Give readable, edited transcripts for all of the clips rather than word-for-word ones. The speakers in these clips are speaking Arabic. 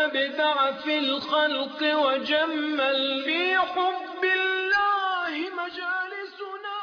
وأبدع في الخلق وجمل في حب الله مجالسنا.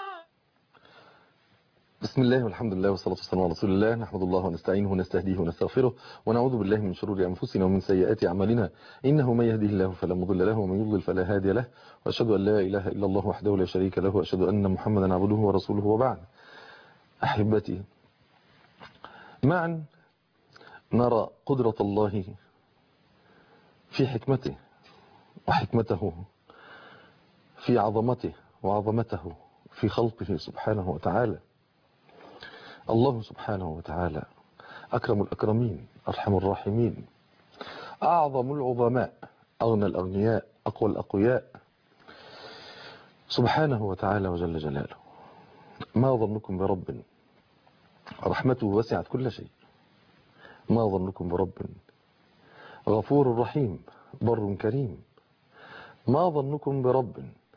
بسم الله والحمد لله والصلاة والسلام على رسول الله. نحمد الله ونستعينه ونستهديه ونستغفره ونعوذ بالله من شرور أنفسنا ومن سيئات أعمالنا. إنه من يهده الله فلا مضل له ومن يضلل فلا هادي له، وأشهد أن لا إله إلا الله وحده لا شريك له، وأشهد أن محمدا عبده ورسوله. وبعد، أحبتي، معا نرى قدرة الله في حكمته، وحكمته في عظمته، وعظمته في خلقه سبحانه وتعالى. الله سبحانه وتعالى أكرم الأكرمين، أرحم الراحمين، أعظم العظماء، أغنى الأغنياء، أقوى الأقوياء، سبحانه وتعالى وجل جلاله. ما ظنكم برب رحمته وسعت كل شيء؟ ما ظنكم برب غفور رحيم بر كريم؟ ما ظنكم برب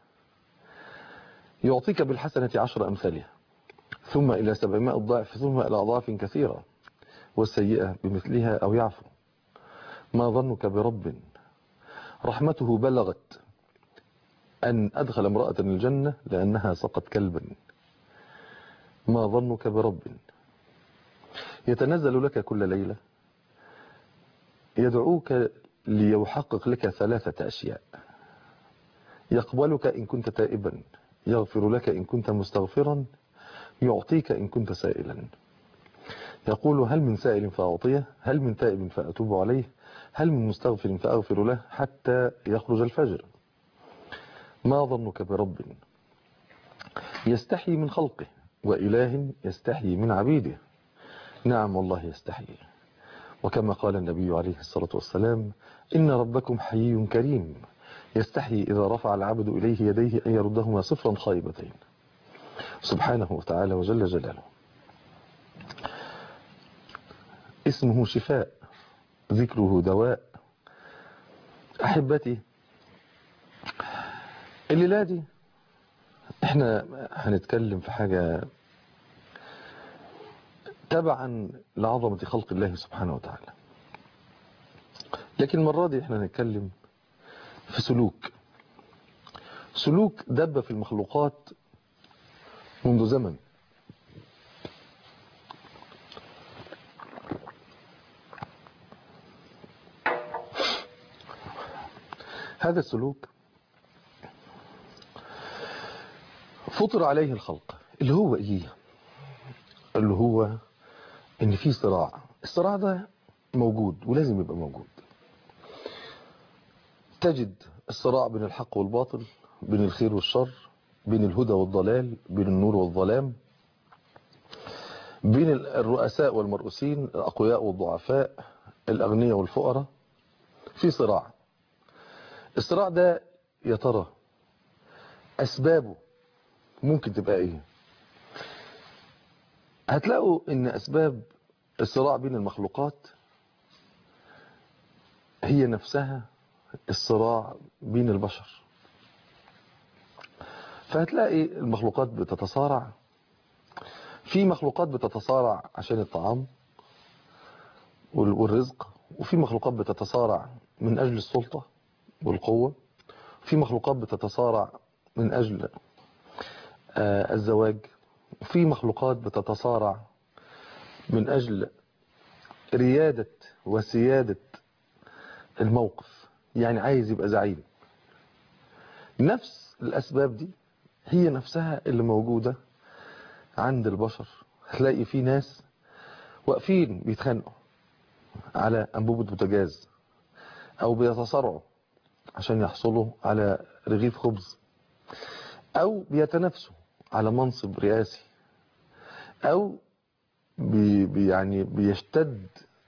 يعطيك بالحسنة 10 أمثالها، ثم إلى 700 ضعف، ثم إلى أضعاف كثيرة، والسيئة بمثلها أو يعفو؟ ما ظنك برب رحمته بلغت أن أدخل امرأة الجنة لأنها سقت كلبا؟ ما ظنك برب يتنزل لك كل ليلة يدعوك ليحقق لك 3 أشياء: يقبلك إن كنت تائبا، يغفر لك إن كنت مستغفرا، يعطيك إن كنت سائلا. يقول: هل من سائل فأعطيه، هل من تائب فأتوب عليه، هل من مستغفر فأغفر له، حتى يخرج الفجر. ما ظنك برب يستحي من خلقه، وإله يستحي من عبيده؟ نعم والله يستحي، وكما قال النبي عليه الصلاة والسلام: إن ربكم حيي كريم، يستحي إذا رفع العبد إليه يديه أن يردهما صفرا خائبتين، سبحانه وتعالى وجل جلاله. اسمه شفاء، ذكره دواء. أحبتي، الليلة دي احنا هنتكلم في حاجة تبعا لعظمة خلق الله سبحانه وتعالى، لكن المرة دي احنا هنتكلم في سلوك دب في المخلوقات منذ زمن. هذا السلوك فطر عليه الخلق، اللي هو ايه؟ اللي هو ان في صراع. الصراع ده موجود ولازم يبقى موجود. تجد الصراع بين الحق والباطل، بين الخير والشر، بين الهدى والضلال، بين النور والظلام، بين الرؤساء والمرؤوسين، الأقوياء والضعفاء، الأغنياء والفقراء. في صراع. الصراع ده يا ترى أسبابه ممكن تبقى إيه؟ هتلاقوا إن أسباب الصراع بين المخلوقات هي نفسها الصراع بين البشر. فهتلاقي المخلوقات بتتصارع. في مخلوقات بتتصارع عشان الطعام والرزق، وفي مخلوقات بتتصارع من أجل السلطة والقوة، في مخلوقات بتتصارع من أجل الزواج، وفي مخلوقات بتتصارع من أجل ريادة وسيادة الموقف، يعني عايز يبقى زعيم. نفس الأسباب دي هي نفسها اللي موجودة عند البشر. هتلاقي في ناس واقفين بيتخانقوا على أنبوبة بوتاجاز، أو بيتصارعوا عشان يحصلوا على رغيف خبز، أو بيتنافسوا على منصب رئاسي، أو يعني بيشتد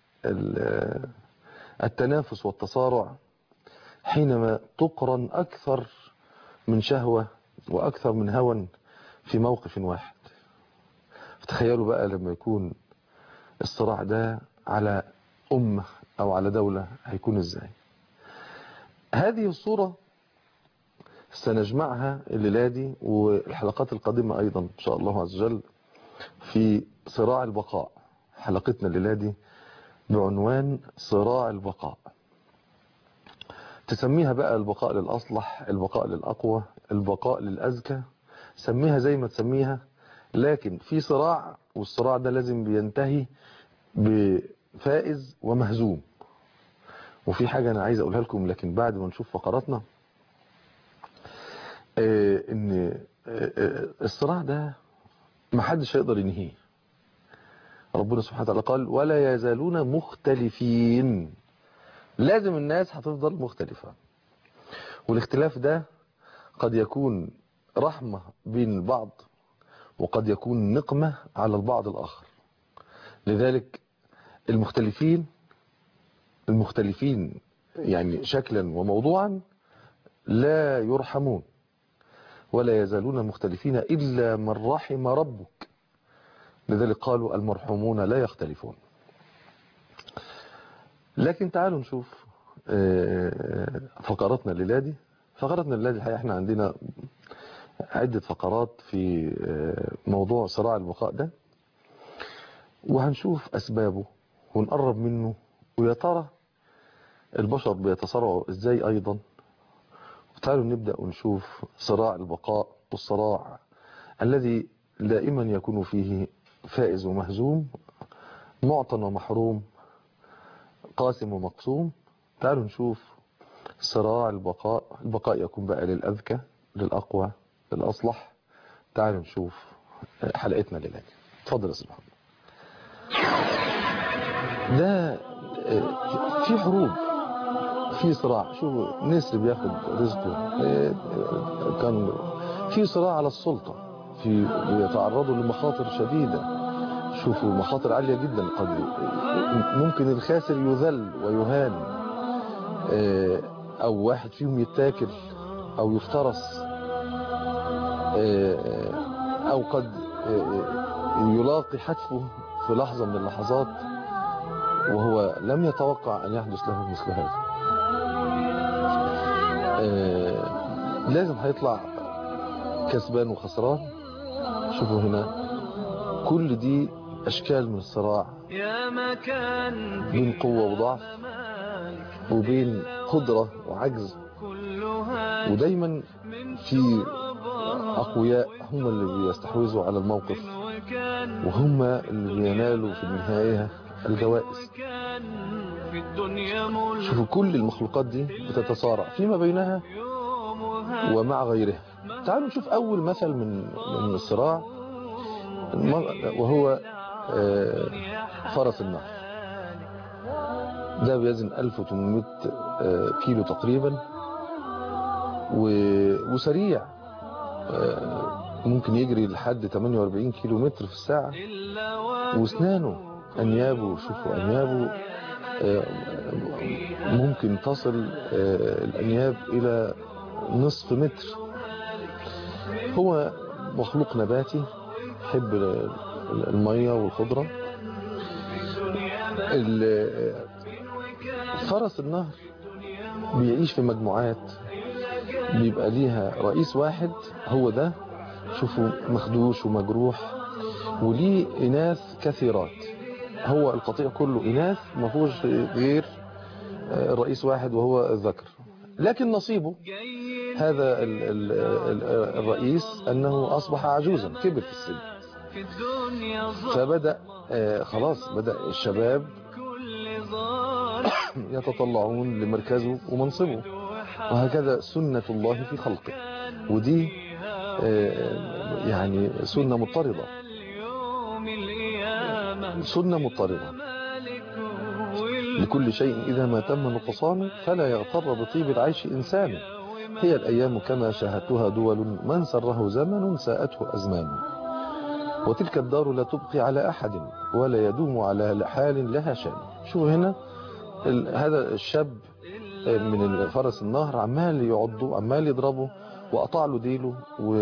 التنافس والتصارع حينما تقرن أكثر من شهوة وأكثر من هوى في موقف واحد. فتخيلوا بقى لما يكون الصراع ده على أمة أو على دولة هيكون إزاي. هذه الصورة سنجمعها الليلة دي والحلقات القادمة أيضا إن شاء الله عز وجل في صراع البقاء. حلقتنا الليلة دي بعنوان صراع البقاء. تسميها بقى البقاء للأصلح، البقاء للأقوى، البقاء للأزكى، سميها زي ما تسميها، لكن في صراع، والصراع ده لازم بينتهي بفائز ومهزوم. وفي حاجة أنا عايز أقولها لكم لكن بعد ما نشوف فقراتنا، إن الصراع ده محدش هيقدر ينهيه. ربنا سبحانه وتعالى قال ولا يزالون مختلفين، لازم الناس هتفضل مختلفة، والاختلاف ده قد يكون رحمة بين البعض وقد يكون نقمة على البعض الآخر. لذلك المختلفين يعني شكلا وموضوعا لا يرحمون، ولا يزالون مختلفين إلا من رحم ربك. لذلك قالوا المرحومون لا يختلفون. لكن تعالوا نشوف فقراتنا الليلة دي. فقراتنا الليلة دي الحقيقة احنا عندنا عدة فقرات في موضوع صراع البقاء ده، وهنشوف أسبابه ونقرب منه، ويا ترى البشر بيتصارعوا ازاي أيضا. تعالوا نبدأ ونشوف صراع البقاء، والصراع الذي دائما يكون فيه فائز ومهزوم، معطى ومحروم، قاسم ومقسوم. تعالوا نشوف صراع البقاء. البقاء يكون بقى للأذكى، للأقوى، للأصلح. تعالوا نشوف حلقتنا الليلة. اتفضل يا سبحان الله. ده في حروب، في صراع. شوفوا نسر بياخد رزقه، كان في صراع على السلطة، في بيتعرضوا لمخاطر شديدة. شوفوا مخاطر عالية جدا، قد ممكن الخاسر يذل ويهان، او واحد فيهم يتاكل او يفترس، او قد يلاقي حتفه في لحظة من اللحظات وهو لم يتوقع ان يحدث له مثل هذا. لازم هيطلع كسبان وخسران. شوفوا هنا كل دي اشكال من الصراع بين قوة وضعف، وبين قدرة وعجز، ودايما في اقوياء هم اللي بيستحوذوا على الموقف، وهم اللي بينالوا في النهاية الجوائز. شوفوا كل المخلوقات دي بتتصارع فيما بينها ومع غيرها. تعالوا نشوف أول مثل من الصراع، وهو فرس النهر. ده بيزن 1800 كيلو تقريبا، وسريع، ممكن يجري لحد 48 كيلو متر في الساعة. واسنانه، أنيابه، شوفوا أنيابه ممكن تصل الأنياب إلى نصف متر. هو مخلوق نباتي، يحب المية والخضرة. فرس النهر بيعيش في مجموعات، بيبقى ليها رئيس واحد، هو ده. شوفوا مخدوش ومجروح، وليه إناث كثيرات. هو القطيع كله إناث، ما فيهوش غير رئيس واحد وهو الذكر. لكن نصيبه هذا الرئيس أنه أصبح عجوزا، كبر في السن، فبدأ خلاص بدأ الشباب يتطلعون لمركزه ومنصبه، وهكذا سنة الله في خلقه. ودي يعني سنة مضطردة، سنة مضطردة لكل شيء إذا ما تم نقصانه فلا يغتر بطيب العيش إنسان. هي الأيام كما شاهدتها دول، من سره زمن ساءته أزمان. وتلك الدار لا تبقي على أحد ولا يدوم على حال لها شان. شو هنا هذا الشاب من فرس النهر عمال يعضه، عمال يضربه، وقطع له ديله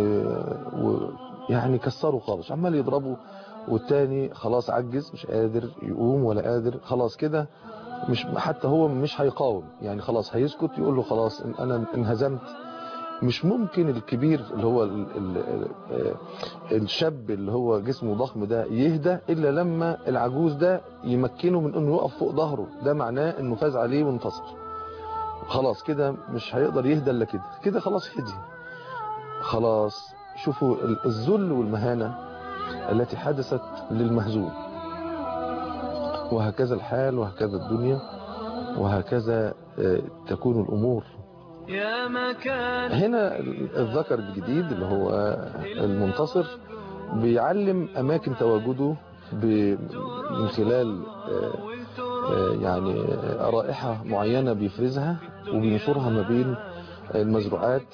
ويعني كسره خالص، عمال يضربه. والتاني خلاص عجز، مش قادر يقوم ولا قادر، خلاص كده، مش حتى هو مش هيقاوم، يعني خلاص هيسكت، يقول له خلاص انا انهزمت. مش ممكن الكبير اللي هو الشاب اللي هو جسمه ضخم ده يهدى الا لما العجوز ده يمكنه من انه يقف فوق ظهره. ده معناه انه فاز عليه وانتصر. خلاص كده مش هيقدر يهدى الا كده، كده خلاص هدي. خلاص شوفوا الذل والمهانة التي حدثت للمهزوم. وهكذا الحال وهكذا الدنيا وهكذا تكون الأمور. هنا الذكر الجديد اللي هو المنتصر بيعلم أماكن تواجده من خلال يعني رائحة معينة بيفرزها وبينشرها ما بين المزروعات.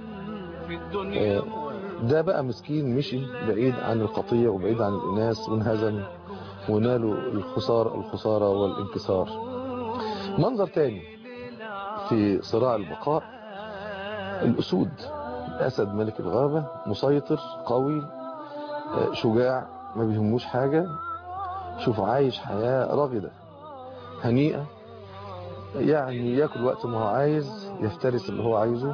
ده بقى مسكين مشي بعيد عن القطيع وبعيد عن الإناث وانهزم ونالوا الخسارة والانكسار. منظر تاني في صراع البقاء، الأسود، الأسد ملك الغابة مسيطر قوي شجاع ما بيهموش حاجة. شوفوا عايش حياة راغدة هنيئة، يعني ياكل وقت ما هو عايز، يفترس اللي هو عايزه.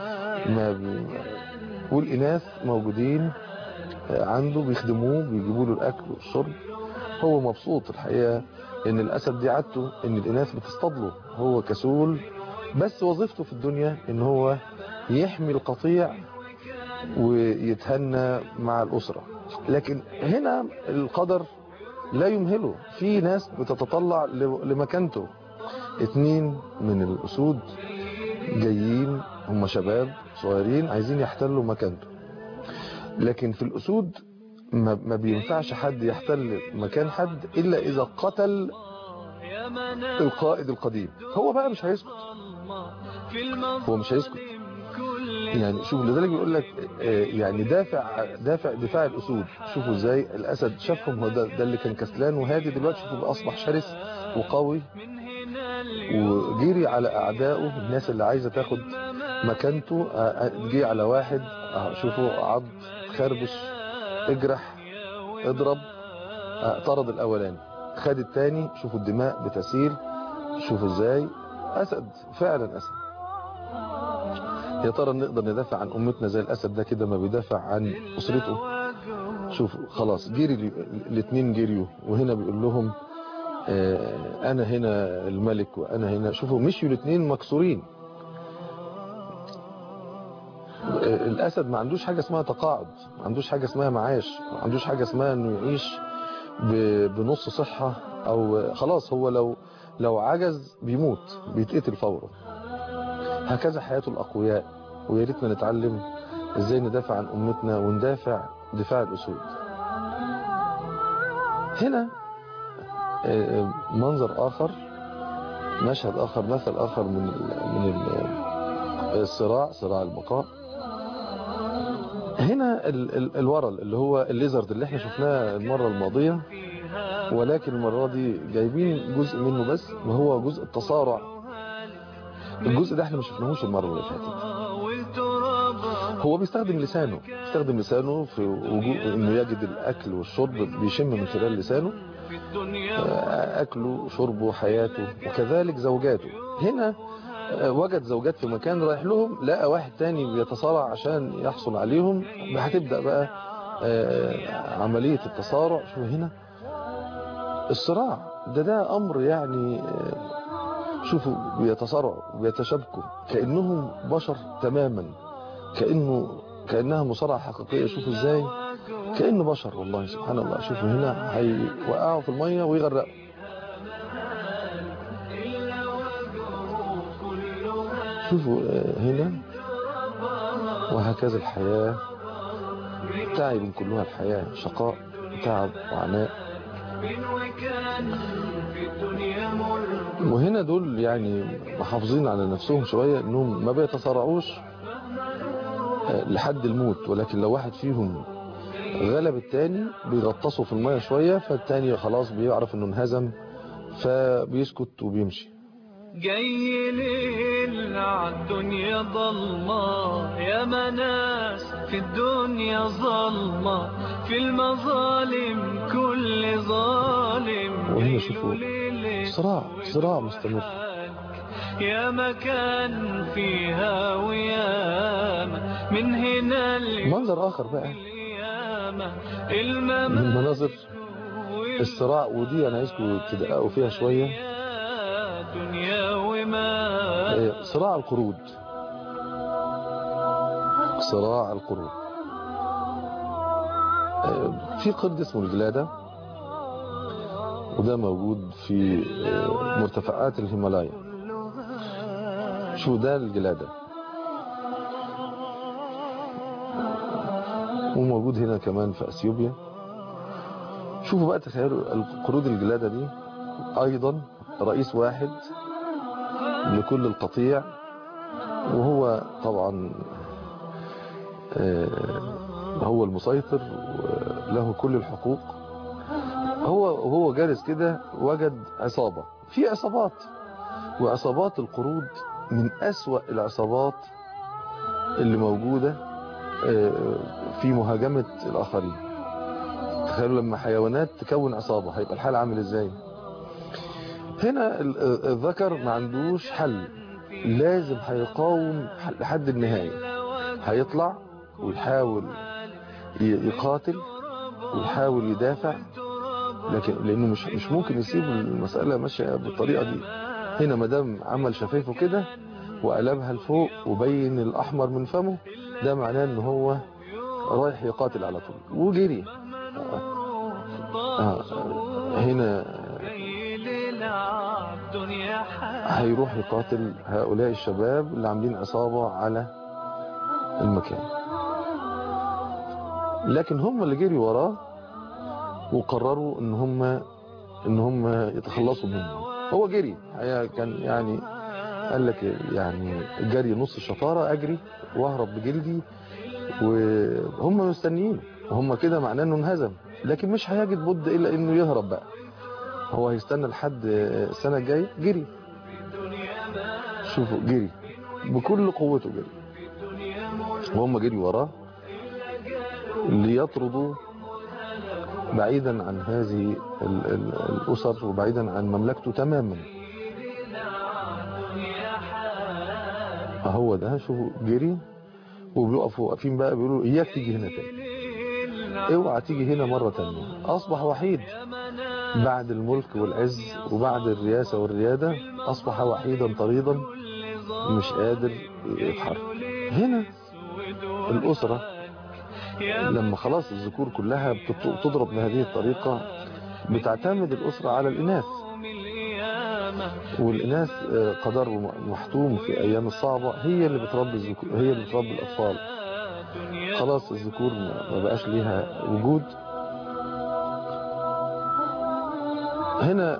والإناث موجودين عنده بيخدموه بيجيبوا له الأكل والشرب. هو مبسوط الحقيقة ان الأسد دي عادته ان الإناث بتصطادله، هو كسول بس وظيفته في الدنيا ان هو يحمي القطيع ويتهنى مع الأسرة. لكن هنا القدر لا يمهله، في ناس بتتطلع لمكانته. 2 من الأسود جايين، هم شباب صغيرين عايزين يحتلوا مكانته. لكن في الأسود ما بينفعش حد يحتل مكان حد إلا إذا قتل القائد القديم. هو بقى مش هيسكت، هو مش هيسكت. يعني شوف لذلك بيقول لك يعني دافع الأسود. شوفوا ازاي الأسد شافهم، هو ده اللي كان كسلان وهادي، دلوقتي شوفوا بقى أصبح شرس وقوي وجيري على أعدائه. الناس اللي عايزة تاخد مكانته جي على واحد، شوفوا عض، خربش، اجرح، اضرب، طرد الأولاني، خد التاني. شوفوا الدماء بتسيل، شوفوا ازاي أسد، فعلا أسد. يا ترى نقدر ندافع عن أمتنا زي الأسد ده كده ما بيدافع عن أسرته؟ شوفوا خلاص جيري الاثنين جيريوا، وهنا بيقول لهم أنا هنا الملك وأنا هنا. شوفوا مشيوا الاثنين مكسورين. الأسد ما عندوش حاجة اسمها تقاعد، ما عندوش حاجة اسمها معاش، ما عندوش حاجة اسمها انه يعيش بنص صحة او خلاص. هو لو عجز بيموت، بيتقتل فورا. هكذا حياة الأقوياء. ويا ريتنا نتعلم ازاي ندافع عن أمتنا وندافع دفاع الأسود. هنا منظر آخر، مشهد آخر، مثل آخر من الصراع، صراع البقاء. هنا الورل اللي هو الليزرد اللي احنا شفناه المرة الماضية، ولكن المرة دي جايبين جزء منه بس، وهو جزء التصارع. الجزء ده احنا ما شفناهوش المرة اللي فاتت. هو بيستخدم لسانه في انه يجد الاكل والشرب، بيشم من خلال لسانه اكله شربه حياته، وكذلك زوجاته. هنا وجد زوجات في مكان رايح لهم، لقى واحد تاني بيتصارع عشان يحصل عليهم. هتبدأ بقى عملية التصارع. شو هنا الصراع ده امر يعني شوفوا بيتصارعوا وبيتشابكوا كأنهم بشر تماما، كأنها مصارعة حقيقية. شوفوا ازاي كأنه بشر، والله سبحان الله. شوفوا هنا هيوقعوا في المية ويغرقوا. شوفوا هنا وهكذا الحياة، تعب كلها الحياة، شقاء تعب وعناء. وهنا دول يعني محافظين على نفسهم شوية، انهم ما بيتصارعوش لحد الموت، ولكن لو واحد فيهم غلب التاني بيغطسوا في المية شوية، فالتاني خلاص بيعرف انه انهزم فبيسكت وبيمشي. جاي ليل عالدنيا ضلمة، يا مناس في الدنيا ظلمة، في المظالم كل ظالم. وهنا شوفوا صراع مستمر، يا مكان فيها وياما من هنا. منظر آخر بقى من مناظر الصراع، ودي أنا عايزكم تدققوا فيها شوية. الحمى. صراع القرود. صراع القرود. في قرد اسمه الجلادة، وده موجود في مرتفعات الهيمالايا. شو ده الجلادة، وموجود هنا كمان في اثيوبيا. شوفوا بقى، تخيلوا القرود الجلادة دي ايضا رئيس واحد لكل القطيع، وهو طبعا هو المسيطر وله كل الحقوق. هو جالس كده وجد عصابة، في عصابات، وعصابات القرود من أسوأ العصابات اللي موجودة في مهاجمة الآخرين. تخيلوا لما حيوانات تكون عصابة هيبقى الحال عامل ازاي. هنا الذكر ما عندوش حل، لازم هيقاوم لحد النهاية، هيطلع ويحاول يقاتل ويحاول يدافع، لكن لانه مش ممكن يسيب المسألة ماشية بالطريقة دي. هنا مدام عمل شفايفه كده وقلبها لفوق وبين الاحمر من فمه، ده معناه ان هو رايح يقاتل على طول وجري. هنا هيروح يقاتل هؤلاء الشباب اللي عاملين عصابة على المكان، لكن هم اللي جري وراه وقرروا ان هم يتخلصوا منه. هو جري، كان يعني قال لك يعني جري نص الشطارة، اجري واهرب بجلدي، وهم مستنيين، وهم كده معناه انه انهزم، لكن مش هيجد بد الا انه يهرب بقى. هو هيستنى لحد السنة الجاية. جري، شوفوا جري بكل قوته، جري وهم جري وراه ليطردوا بعيدا عن هذه الأسر وبعيدا عن مملكته تماما. هو ده، شوفوا جري وبيقفوا واقفين بقى بيقولوا اياك تيجي هنا تاني، اوعى تيجي هنا مرة تانية. اصبح وحيد بعد الملك والعز وبعد الرياسة والريادة، اصبح وحيدا طريدا مش قادر يتحرك. هنا الأسرة لما خلاص الذكور كلها بتضرب بهذه الطريقة، بتعتمد الأسرة على الإناث، والإناث قدر محتوم في أيام الصعبة، هي اللي بتربي الذكور، هي اللي بتربي الأطفال. خلاص الذكور ما بقاش ليها وجود. هنا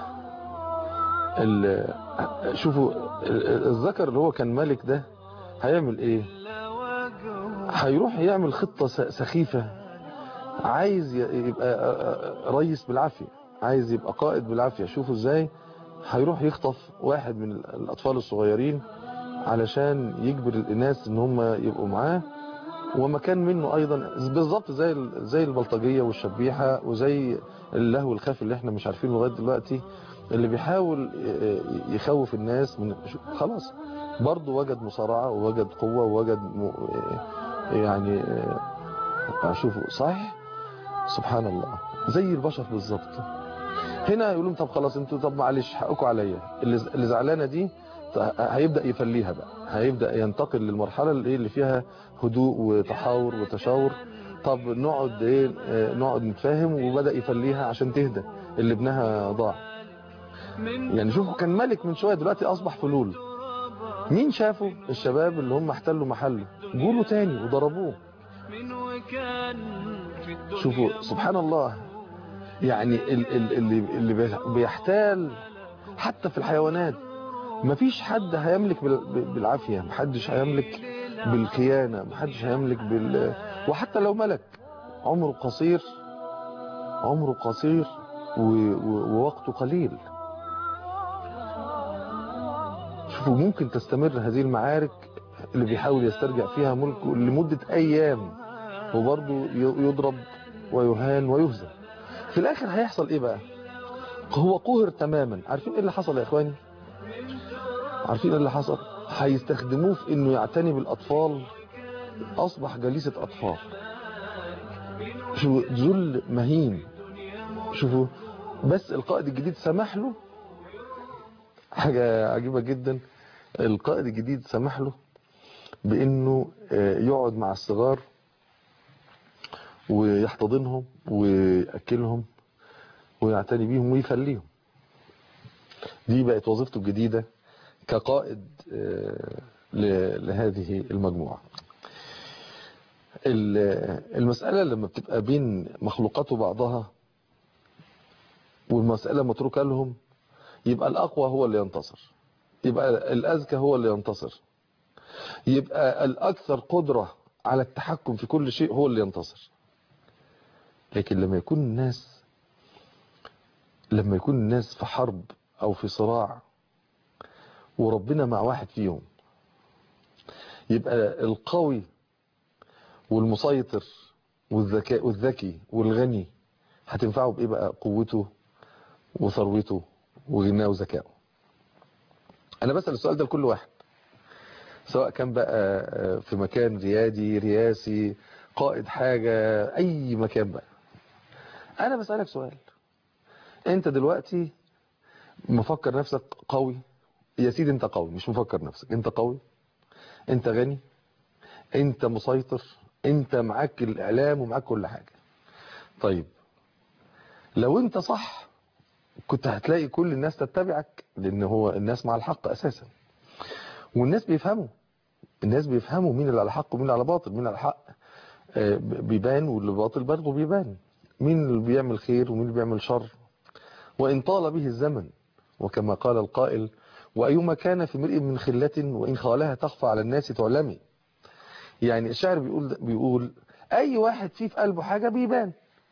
شوفوا الذكر اللي هو كان ملك ده هيعمل ايه؟ هيروح يعمل خطة سخيفة، عايز يبقى رئيس بالعافية، عايز يبقى قائد بالعافية. شوفوا ازاي هيروح يخطف واحد من الأطفال الصغيرين علشان يجبر الإناث ان هم يبقوا معاه، ومكان منه أيضا بالضبط زي البلطجية والشبيحة وزي اللهو الخفي اللي احنا مش عارفينه لغاية دلوقتي، اللي بيحاول يخوف الناس من خلاص. برضه وجد مصارعة ووجد قوة ووجد يعني شوفوا صحيح سبحان الله زي البشر بالظبط. هنا يقول لهم طب خلاص انتوا، طب معلش حقكم عليا، اللي زعلانه دي هيبدا يفليها بقى، هيبدا ينتقل للمرحله اللي فيها هدوء وتحاور وتشاور. طب نقعد نقعد نتفاهم، وبدا يفليها عشان تهدى اللي ابنها ضاع. يعني شوفوا كان ملك من شويه دلوقتي اصبح فلول. مين شافوا؟ الشباب اللي هم احتلوا محله جولوا تاني وضربوه. شوفوا سبحان الله، يعني اللي بيحتال حتى في الحيوانات، مفيش حد هيملك بالعافية، محدش هيملك بالخيانة، محدش هيملك وحتى لو ملك عمره قصير، عمره قصير ووقته قليل. شوفوا ممكن تستمر هذه المعارك اللي بيحاول يسترجع فيها ملكه لمدة أيام، وبرضه يضرب ويهان ويهزم. في الآخر هيحصل إيه بقى؟ هو قهر تماما. عارفين إيه اللي حصل يا إخواني؟ عارفين إيه اللي حصل؟ هيستخدموه في إنه يعتني بالأطفال، أصبح جليسة أطفال. شوفوا ذل مهين. شوفوا بس القائد الجديد سمح له حاجة عجيبة جدا. القائد الجديد سمح له بانه يقعد مع الصغار ويحتضنهم ويأكلهم ويعتني بيهم ويخليهم. دي بقت وظيفته الجديدة كقائد لهذه المجموعة. المسألة لما بتبقى بين مخلوقات وبعضها والمسألة متروكة لهم، يبقى الأقوى هو اللي ينتصر، يبقى الأذكى هو اللي ينتصر، يبقى الأكثر قدرة على التحكم في كل شيء هو اللي ينتصر. لكن لما يكون الناس في حرب أو في صراع وربنا مع واحد فيهم، يبقى القوي والمسيطر والذكي والغني هتنفعه بإيه بقى؟ قوته وثروته وغناه وذكائه. أنا بسأل السؤال ده لكل واحد، سواء كان بقى في مكان ريادي رياسي قائد حاجة أي مكان بقى. أنا بسألك سؤال، أنت دلوقتي مفكر نفسك قوي؟ يا سيدي أنت قوي، مش مفكر نفسك، أنت قوي، أنت غني، أنت مسيطر، أنت معاك الإعلام ومعاك كل حاجة. طيب لو أنت صح كنت هتلاقي كل الناس تتبعك، لأن هو الناس مع الحق أساسا، والناس بيفهموا مين اللي على حق ومين اللي على باطل. مين اللي على حق بيبان واللي باطل برضه بيبان، مين اللي بيعمل خير ومين اللي بيعمل شر. وإن طال به الزمن، وكما قال القائل: وأيما كان في امرئ من خلة وإن خالها تخفى على الناس تعلمي. يعني الشاعر بيقول أي واحد فيه في قلبه حاجة بيبان.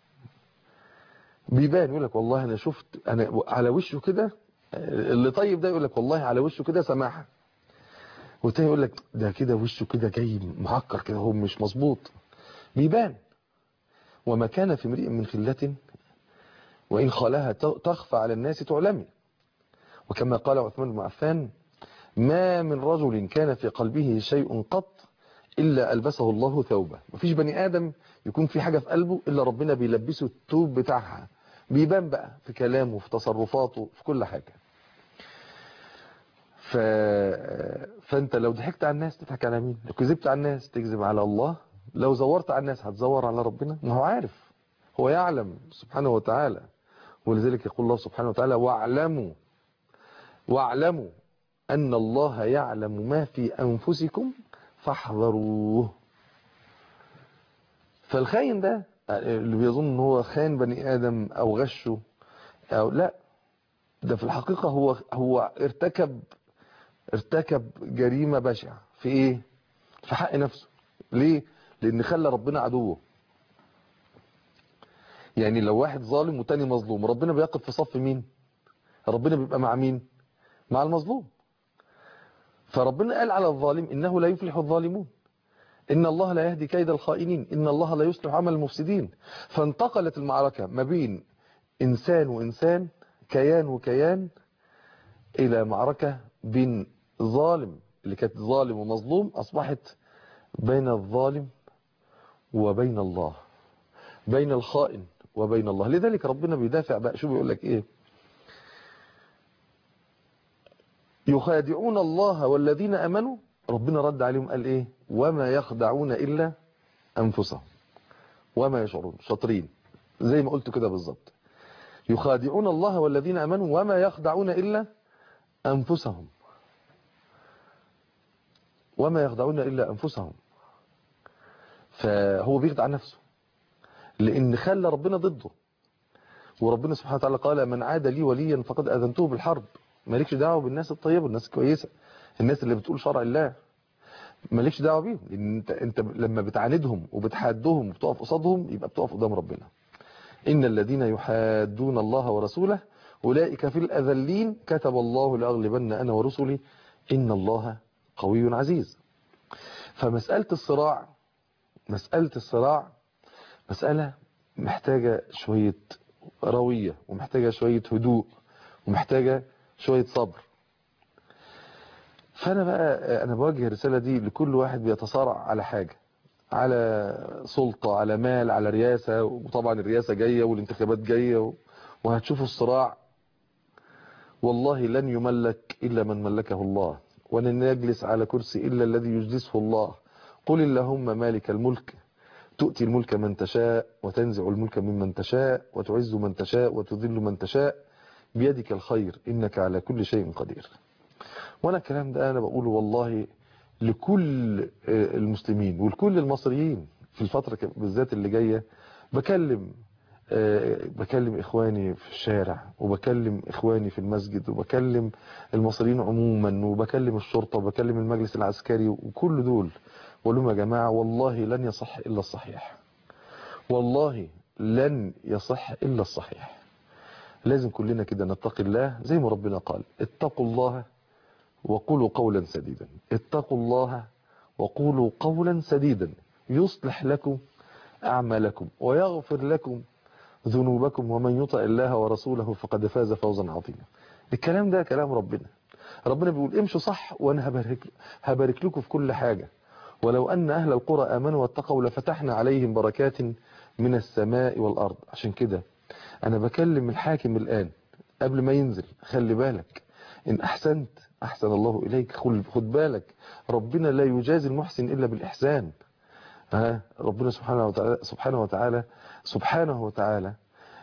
يقول لك والله أنا شفت أنا على وشه كده، اللي طيب ده يقول لك والله على وشه كده سماحة، والتاني يقول لك ده كده وشه كده جاي معكر كده، هو مش مظبوط. بيبان. وما كان في امرئ من خلة وإن خالها تخفى على الناس تعلمي. وكما قال عثمان بن عفان: ما من رجل كان في قلبه شيء قط إلا ألبسه الله ثوبه. مفيش بني آدم يكون في حاجة في قلبه إلا ربنا بيلبسه الثوب بتاعها، بيبان بقى في كلامه في تصرفاته في كل حاجة. فأنت لو ضحكت على الناس تضحك على مين؟ لو كذبت على الناس تكذب على الله، لو زورت على الناس هتزور على ربنا. ما هو عارف، هو يعلم سبحانه وتعالى. ولذلك يقول الله سبحانه وتعالى: واعلموا أن الله يعلم ما في أنفسكم فاحذروه. فالخاين ده اللي بيظن ان هو خان بني آدم أو غشه أو لا، ده في الحقيقة هو ارتكب جريمة بشعة في ايه؟ في حق نفسه. ليه؟ لأن خلى ربنا عدوه. يعني لو واحد ظالم وتاني مظلوم، ربنا بيقف في صف مين؟ ربنا بيبقى مع مين؟ مع المظلوم. فربنا قال على الظالم: إنه لا يفلح الظالمون، إن الله لا يهدي كيد الخائنين، إن الله لا يصلح عمل المفسدين. فانتقلت المعركة ما بين إنسان وإنسان، كيان وكيان، إلى معركة بين ظالم اللي كانت ظالم ومظلوم، أصبحت بين الظالم وبين الله، بين الخائن وبين الله. لذلك ربنا بيدافع بقى. شو بيقول لك إيه؟ يخادعون الله والذين أمنوا. ربنا رد عليهم قال إيه؟ وما يخدعون إلا أنفسهم وما يشعرون. شاطرين زي ما قلت كده بالظبط. يخادعون الله والذين أمنوا وما يخدعون إلا أنفسهم وما يخدعون إلا أنفسهم. فهو بيخدع نفسه لأن خلى ربنا ضده. وربنا سبحانه وتعالى قال: من عاد لي وليا فقد أذنته بالحرب. مالكش دعوة بالناس الطيبة، الناس الكويسة، الناس اللي بتقول شرع الله، مالكش دعوة بيهم. لأن انت لما بتعاندهم وبتحادهم وبتقف قصادهم يبقى بتقف قدام ربنا. إن الذين يحادون الله ورسوله أولئك في الأذلين كتب الله لأغلبن أنا ورسلي إن الله قوي عزيز. فمسألة الصراع مسألة محتاجة شوية روية، ومحتاجة شوية هدوء، ومحتاجة شوية صبر. أنا بوجه الرسالة دي لكل واحد بيتصارع على حاجة، على سلطة، على مال، على رياسة. وطبعا الرياسة جاية والانتخابات جاية وهتشوفوا الصراع. والله لن يملك إلا من ملكه الله، ولن يجلس على كرسي إلا الذي يجلسه الله. قل اللهم مالك الملك تؤتي الملك من تشاء وتنزع الملك ممن تشاء وتعز من تشاء وتذل من تشاء بيدك الخير إنك على كل شيء قدير. وانا الكلام ده انا بقوله والله لكل المسلمين ولكل المصريين في الفترة بالذات اللي جاية. بكلم اخواني في الشارع، وبكلم اخواني في المسجد، وبكلم المصريين عموما، وبكلم الشرطة، وبكلم المجلس العسكري، وكل دول بقول لهم يا جماعة والله لن يصح الا الصحيح، والله لن يصح الا الصحيح. لازم كلنا كده نتقي الله زي ما ربنا قال اتقوا الله وقولوا قولا سديدا. اتقوا الله وقولوا قولا سديدا يصلح لكم أعمالكم ويغفر لكم ذنوبكم ومن يطع الله ورسوله فقد فاز فوزا عظيما. الكلام ده كلام ربنا. ربنا بيقول امشوا صح وانا هبارك لكم في كل حاجة. ولو أن أهل القرى آمنوا واتقوا لفتحنا عليهم بركات من السماء والأرض. عشان كده أنا بكلم الحاكم الآن قبل ما ينزل، خلي بالك إن أحسنت أحسن الله إليك. خد بالك ربنا لا يجازي المحسن إلا بالإحسان. ربنا سبحانه وتعالى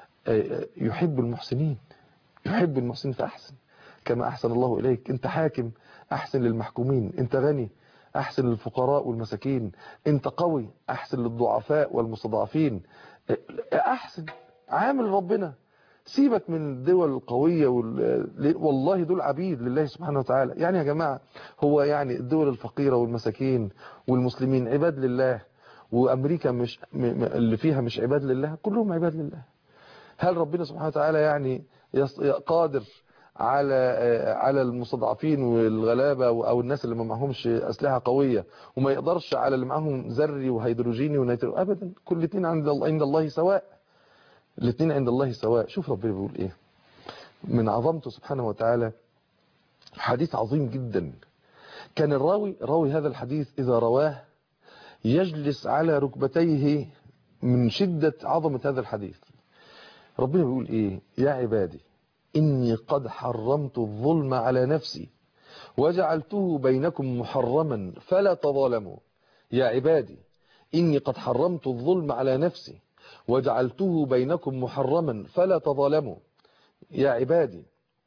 يحب المحسنين، يحب المحسنين فأحسن كما أحسن الله إليك. أنت حاكم أحسن للمحكومين، أنت غني أحسن للفقراء والمساكين، أنت قوي أحسن للضعفاء والمستضعفين، أحسن عامل ربنا. سيبك من الدول القوية والله دول عبيد لله سبحانه وتعالى. يعني يا جماعة هو يعني الدول الفقيرة والمساكين والمسلمين عباد لله، وأمريكا مش اللي فيها مش عباد لله؟ كلهم عباد لله. هل ربنا سبحانه وتعالى يعني قادر على المستضعفين والغلابة أو الناس اللي ما معهمش أسلحة قوية، وما يقدرش على اللي معهم ذري وهيدروجيني ونيترو؟ أبدا، كل الاثنين عند الله سواء. الاثنين عند الله سواء. شوف ربنا بيقول ايه من عظمته سبحانه وتعالى. حديث عظيم جدا. كان راوي هذا الحديث إذا رواه يجلس على ركبتيه من شدة عظمة هذا الحديث. ربنا بيقول ايه؟ يا عبادي إني قد حرمت الظلم على نفسي وجعلته بينكم محرما فلا تظالموا. يا عبادي إني قد حرمت الظلم على نفسي وجعلته بينكم محرما فلا تظالموا. يا عبادي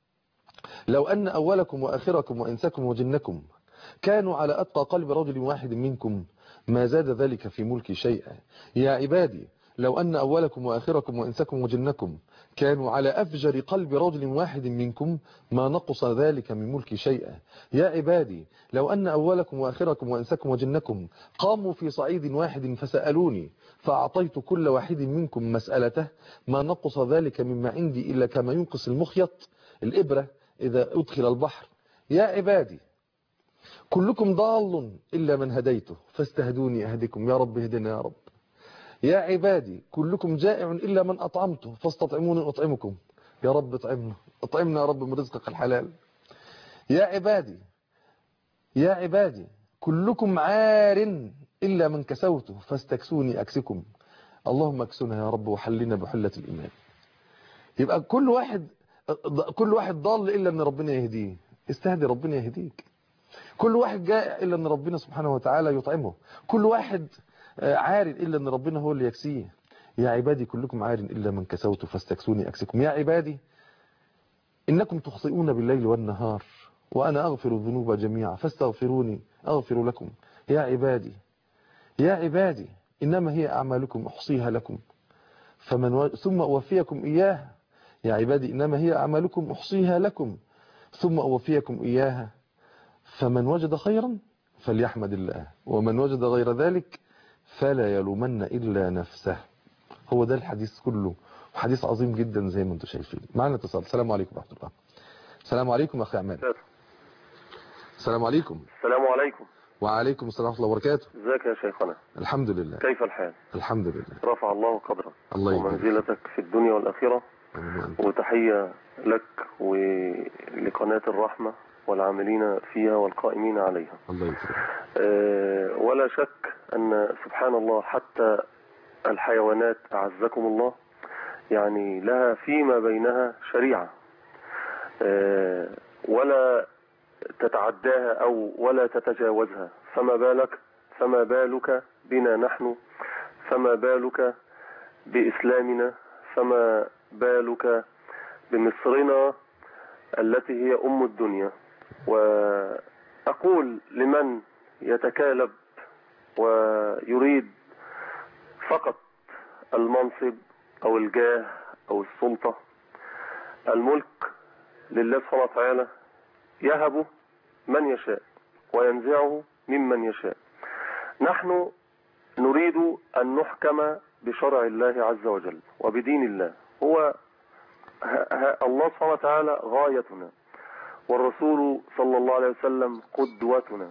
لو أن أولكم وآخركم وإنسكم وجنكم كانوا على أتقى قلب رجل واحد منكم ما زاد ذلك في ملكي شيئا. يا عبادي لو أن أولكم وآخركم وإنسكم وجنكم كانوا على أفجر قلب رجل واحد منكم ما نقص ذلك من ملكي شيئا. يا عبادي لو أن أولكم وآخركم وإنسكم وجنكم قاموا في صعيد واحد فسألوني فأعطيت كل واحد منكم مسألته ما نقص ذلك مما عندي إلا كما ينقص المخيط الإبرة إذا أدخل البحر. يا عبادي كلكم ضال إلا من هديته فاستهدوني أهدكم. يا رب اهدنا يا رب. يا عبادي كلكم جائع إلا من أطعمته فاستطعموني أطعمكم. يا رب اطعمنا يا رب من رزقك الحلال. يا عبادي كلكم عار إلا من كسوته فاستكسوني أكسكم. اللهم اكسنا يا رب وحلنا بحلة الإيمان. يبقى كل واحد ضال إلا أن ربنا يهديه. استهدي ربنا يهديك. كل واحد جائع إلا أن ربنا سبحانه وتعالى يطعمه. كل واحد عار إلا أن ربنا هو اللي يكسيه. يا عبادي كلكم عار إلا من كسوته فاستكسوني أكسكم. يا عبادي إنكم تخطئون بالليل والنهار وأنا أغفر الذنوب جميعا فاستغفروني أغفر لكم. يا عبادي إنما هي أعمالكم أحصيها لكم ثم أوفيكم إياها. يا عبادي إنما هي أعمالكم أحصيها لكم ثم أوفيكم إياها فمن وجد خيرا فليحمد الله ومن وجد غير ذلك فلا يلومن إلا نفسه. هو ده الحديث كله، حديث عظيم جدا زي ما انتم شايفين. معنا اتصال. السلام عليكم ورحمة الله. السلام عليكم أخي عماد. السلام عليكم. السلام عليكم. وعليكم السلام ورحمة الله وبركاته. ازيك يا شيخنا؟ الحمد لله. كيف الحال؟ الحمد لله. رفع الله قدرك الله يبارك ومنزلتك في الدنيا والآخرة. آمين. وتحية لك ولقناة الرحمة والعاملين فيها والقائمين عليها. الله يكرمك. ولا شك أن سبحان الله حتى الحيوانات أعزكم الله يعني لها فيما بينها شريعة. ولا تتعداها أو ولا تتجاوزها، فما بالك بنا نحن، فما بالك بإسلامنا، فما بالك بمصرنا التي هي أم الدنيا. وأقول لمن يتكالب ويريد فقط المنصب أو الجاه أو السلطة، الملك لله سبحانه وتعالى، يهب من يشاء وينزعه ممن يشاء. نحن نريد أن نحكم بشرع الله عز وجل وبدين الله، هو الله سبحانه وتعالى غايتنا، والرسول صلى الله عليه وسلم قدوتنا.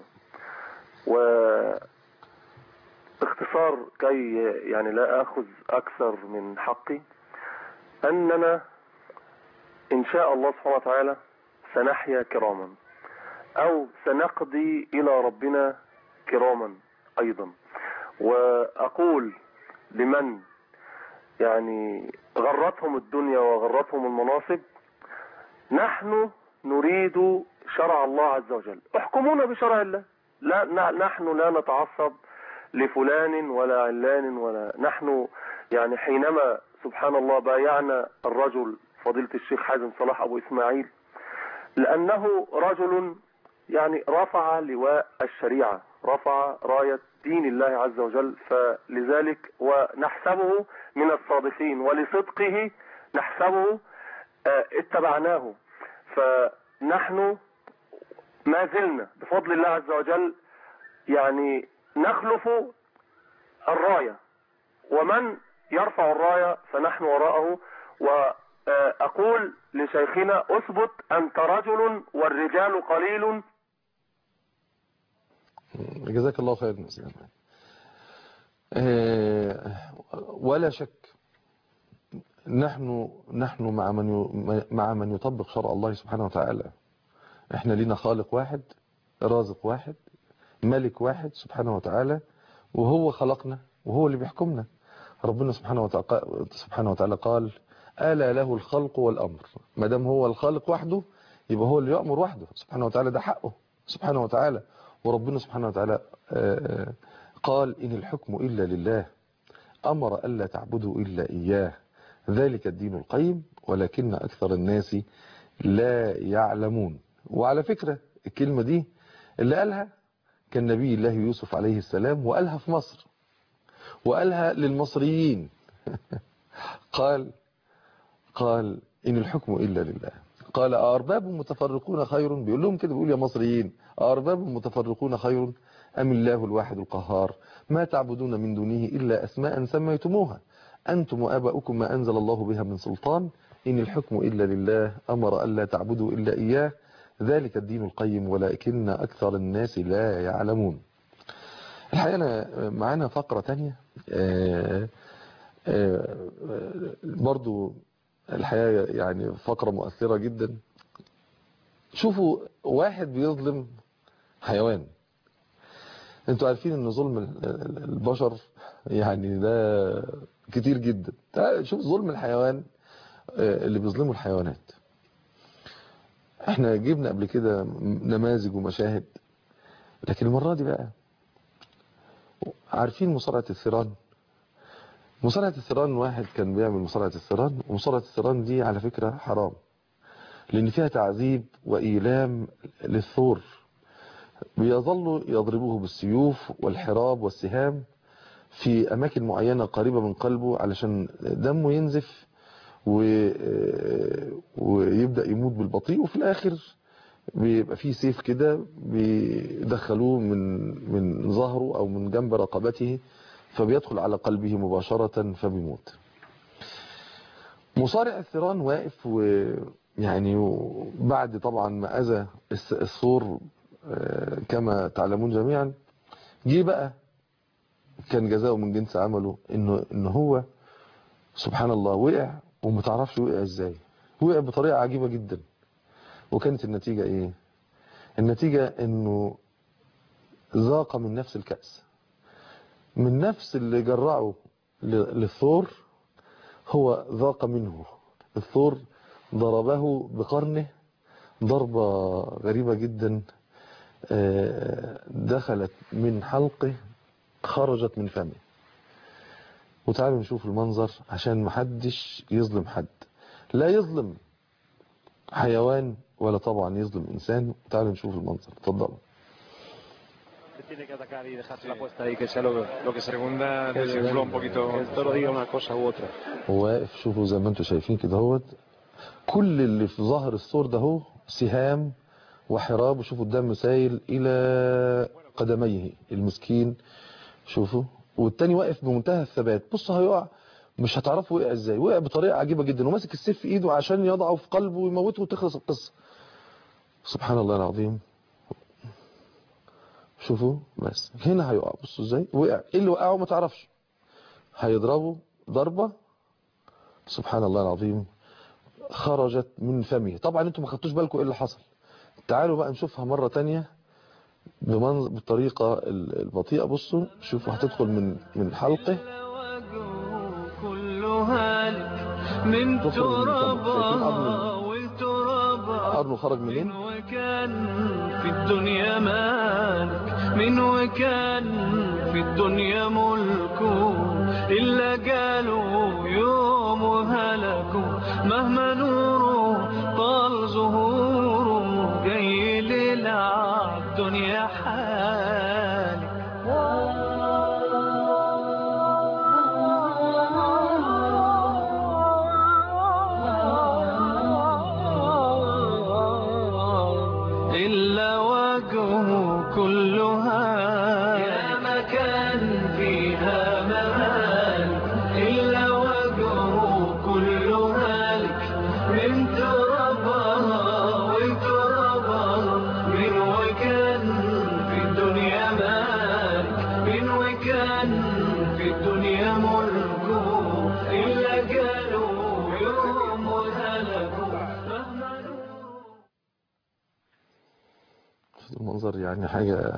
واختصار كي يعني لا أخذ أكثر من حقي، أننا إن شاء الله سبحانه وتعالى سنحيا كراما، أو سنقضي إلى ربنا كراما أيضا. وأقول لمن يعني غرتهم الدنيا وغرتهم المناصب، نحن نريد شرع الله عز وجل، احكمونا بشرع الله. لا نحن لا نتعصب لفلان ولا علان، ولا نحن يعني حينما سبحان الله بايعنا الرجل فضيلة الشيخ حازم صلاح أبو إسماعيل، لأنه رجل يعني رفع لواء الشريعة، رفع راية دين الله عز وجل، فلذلك ونحسبه من الصادقين، ولصدقه نحسبه اتبعناه. فنحن ما زلنا بفضل الله عز وجل يعني نخلف الراية، ومن يرفع الراية فنحن وراءه. وأقول لشيخنا أثبت أنت رجل والرجال قليل. جزاك الله خير. ولا شك نحن مع من يطبق شرع الله سبحانه وتعالى. احنا لينا خالق واحد، رازق واحد، ملك واحد سبحانه وتعالى، وهو خلقنا وهو اللي بيحكمنا. ربنا سبحانه وتعالى قال ألا له الخلق والأمر. ما دام هو الخالق وحده يبقى هو اللي يأمر وحده سبحانه وتعالى، ده حقه سبحانه وتعالى. وربنا سبحانه وتعالى قال إن الحكم إلا لله، أمر ألا تعبدوا إلا إياه، ذلك الدين القيم ولكن أكثر الناس لا يعلمون. وعلى فكرة الكلمة دي اللي قالها كان نبي الله يوسف عليه السلام، وقالها في مصر وقالها للمصريين قال إن الحكم إلا لله. قال أرباب متفرقون خير، بيقول لهم كده، بيقول يا مصريين أرباب متفرقون خير أم الله الواحد القهار ما تعبدون من دونه إلا أسماء سميتموها أنتم وآباؤكم ما أنزل الله بها من سلطان إن الحكم إلا لله أمر ألا تعبدوا إلا إياه ذلك الدين القيم ولكن أكثر الناس لا يعلمون. الحقيقة معانا فقرة تانية برضو الحقيقة يعني فقرة مؤثرة جدا. شوفوا واحد بيظلم حيوان، انتوا عارفين ان ظلم البشر يعني ده كتير جدا. شوف ظلم الحيوان اللي بيظلموا الحيوانات. احنا جبنا قبل كده نماذج ومشاهد، لكن المرة دي بقى عارفين مصارعة الثيران؟ مصارعة الثيران واحد كان بيعمل مصارعة الثيران، ومصارعة الثيران دي على فكرة حرام لأن فيها تعذيب وإيلام للثور. بيظلوا يضربوه بالسيوف والحراب والسهام في أماكن معينة قريبة من قلبه علشان دمه ينزف ويبدأ يموت بالبطيء، وفي الآخر بيبقى فيه سيف كده بيدخلوه من ظهره أو من جنب رقبته فبيدخل على قلبه مباشرة فبيموت. مصارع الثيران واقف ويعني بعد طبعا ما أذى الثور كما تعلمون جميعا، جه بقى كان جزاؤه من جنس عمله إنه هو سبحان الله وقع ومتعرفش وقع ازاي، وقع بطريقة عجيبة جدا. وكانت النتيجة ايه؟ النتيجة انه ذاق من نفس الكأس، من نفس اللي جرعه للثور هو ذاق منه. الثور ضربه بقرنه ضربة غريبة جدا، دخلت من حلقه خرجت من فمه. وتعالوا نشوف المنظر عشان محدش يظلم حد، لا يظلم حيوان ولا طبعا يظلم إنسان. تعالوا نشوف المنظر، اتفضلوا. Tiene que atacar y dejarse la puesta ahí, que sea lo que segunda desinfló un poquito. Que el toro diga una cosa u otra. هو واقف، شوفوا زي ما انتم شايفين كده اهوت، كل اللي في ظهر الصور ده هو سهام وحراب، وشوفوا الدم سايل الى قدميه المسكين، شوفوا. والتاني واقف بمنتهى الثبات، بصوا هيقع مش هتعرفوا وقع ازاي، وقع بطريقه عجيبه جدا، وماسك السيف في ايده عشان يضعه في قلبه ويموته وتخلص القصه. سبحان الله العظيم. شوفوا بس هنا هيقع، بصوا ازاي وقع، ايه اللي وقعه ما تعرفش، هيضربه ضربه سبحان الله العظيم خرجت من فمه. طبعا انتم ما خدتوش بالكم ايه اللي حصل. تعالوا بقى نشوفها مرة تانية بالطريقة البطيئة. بصوا شوفوا هتدخل من حلقه من ترابها والترابها قرنه خرج منين؟ من وكان في الدنيا مالك، من وكان في الدنيا ملكه، إلا قالوا يوم هلكوا، مهما نوره طال ظهوره، جاي للعب الدنيا حالك. إلا وجهه كلها يا مكان فيها مهالك، إلا وجهه كلها لك، من ترابها وترابها، من وكان في الدنيا مالك، من وكان في الدنيا ملكه، إلا قالوا يوم هلكوا مهما المنظر يعني حاجة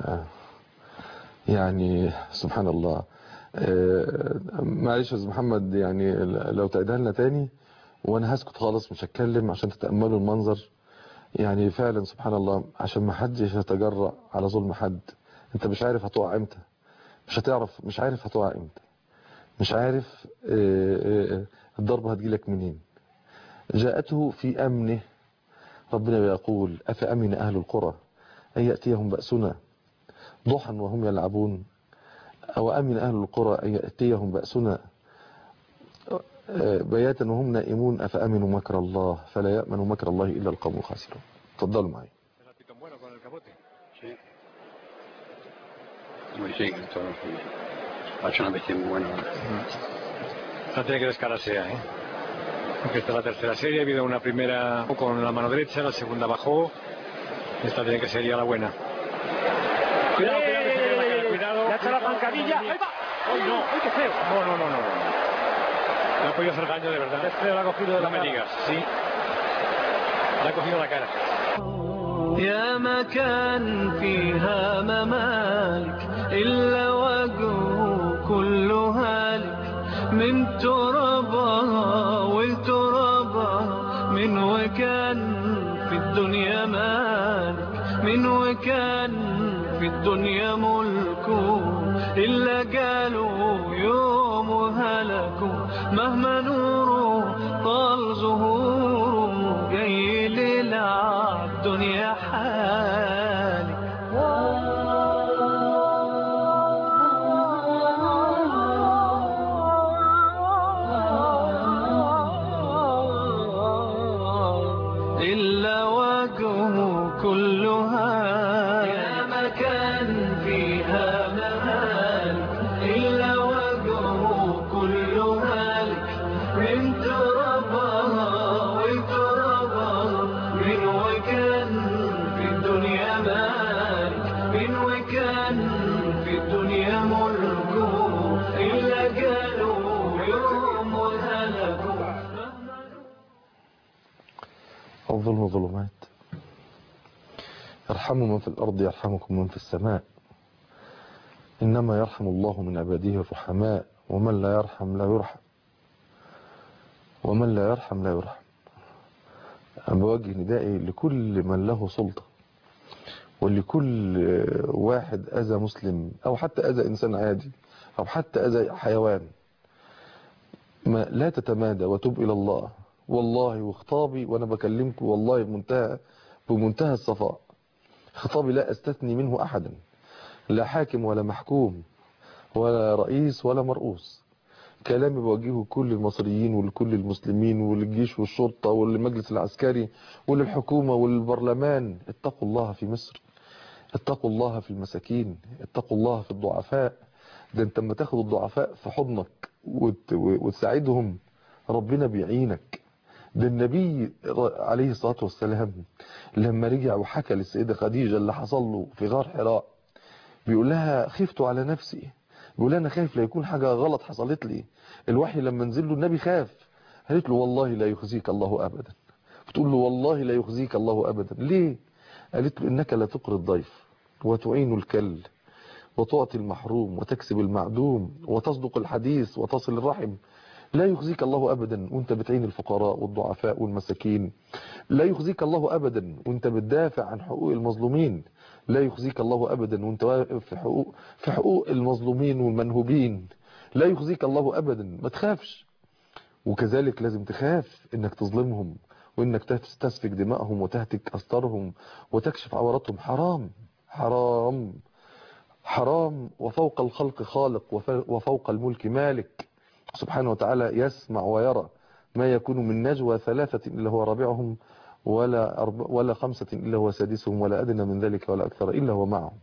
يعني سبحان الله. معلش يا استاذ محمد، يعني لو تعيدها لنا تاني وانا هسكت خالص مش هتكلم عشان تتأملوا المنظر. يعني فعلا سبحان الله، عشان ما حدش يتجرأ على ظلم حد. انت مش عارف هتقع امتى، مش هتعرف، مش عارف هتقع امتى، مش عارف الضربة هتجيلك منين. جاءته في أمنه، ربنا بيقول أفأمن أهل القرى أن يأتيهم بأسنا ضحى وهم يلعبون، أو أمن أهل القرى أن يأتيهم بأسنا بياتا وهم نائمون، أفأمنوا مكر الله فلا يأمن مكر الله إلا القوم الخاسرون. تفضلوا معي. No tiene que descararse ya, ¿eh? Porque esta es la tercera serie, ha habido una primera con la mano derecha, la segunda bajó, esta tiene que ser ya la buena. Cuidado, cuidado, que se queda la cara, cuidado. Le ha hecho la zancadilla, ahí va. ¡Ay, no! ¡Ay, qué feo! No. Le ha podido hacer daño de verdad. Es feo, le ha cogido de la cara. No me digas, sí. Le ha cogido la cara. يا مكان فيها ممالك، إلا وجهه كلها لك، من ترابها والترابها، من وكان في الدنيا مالك، من وكان في الدنيا ملكه، إلا قالوا يوم هلكوا، مهما نوره طال ظهوره، جاي للعب الدنيا حالك. إلا وجهه كلها يا مكان فيها مهالك، إلا وجهه كلها لك، من ترابها وترابها، من وكان في الدنيا مالك، من وكان في الدنيا ملكه، إلا قالوا يوم هلكوا. الظلم ظلمات، يرحم من في الأرض يرحمكم من في السماء، إنما يرحم الله من عباده الرحماء، ومن لا يرحم لا يرحم، ومن لا يرحم لا يرحم. بوجه ندائي لكل من له سلطة ولكل واحد أذى مسلم أو حتى أذى إنسان عادي أو حتى أذى حيوان، ما لا تتمادى وتوب إلى الله. والله وخطابي وأنا بكلمكم والله بمنتهى الصفاء، خطابي لا أستثني منه أحدا، لا حاكم ولا محكوم ولا رئيس ولا مرؤوس. كلامي بوجهه كل المصريين ولكل المسلمين وللجيش والشرطة وللمجلس العسكري وللحكومة وللبرلمان. اتقوا الله في مصر، اتقوا الله في المساكين، اتقوا الله في الضعفاء. ده انت لما تاخد الضعفاء في حضنك وتساعدهم ربنا بيعينك. ده النبي عليه الصلاة والسلام لما رجع وحكى للسيدة خديجة اللي حصل له في غار حراء بيقول لها خفت على نفسي، بيقول لها انا خايف لا يكون حاجة غلط حصلت لي. الوحي لما نزل له النبي خاف. قالت له والله لا يخزيك الله ابدا. بتقول له والله لا يخزيك الله ابدا. ليه؟ قالت له انك لا تقري الضيف وتعين الكل وتعطي المحروم وتكسب المعدوم وتصدق الحديث وتصل الرحم. لا يخزيك الله أبدا وانت بتعين الفقراء والضعفاء والمساكين. لا يخزيك الله أبدا وانت بتدافع عن حقوق المظلومين. لا يخزيك الله أبدا وانت واقف في حقوق المظلومين والمنهوبين. لا يخزيك الله أبدا. ما تخافش. وكذلك لازم تخاف انك تظلمهم وانك تسفك دمائهم وتهتك أسترهم وتكشف عوراتهم. حرام حرام حرام. وفوق الخلق خالق وفوق الملك مالك سبحانه وتعالى يسمع ويرى ما يكون من نجوى ثلاثة إلا هو رابعهم ولا خمسة إلا هو سادسهم ولا أدنى من ذلك ولا أكثر إلا هو معهم.